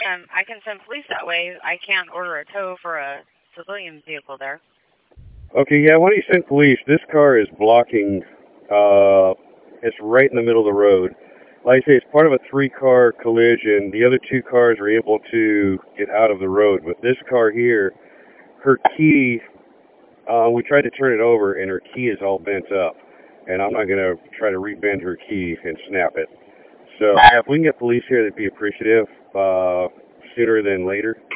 I can send police that way. I can't order a tow for a civilian vehicle there. Okay, yeah, why don't you send police? This car is blocking, it's right in the middle of the road. Like I say, it's part of a 3-car collision. The other 2 cars are able to get out of the road. But this car here, her key, we tried to turn it over, and her key is all bent up. And I'm not going to try to rebend her key and snap it. So, yeah, if we can get police here, they'd be appreciative sooner than later.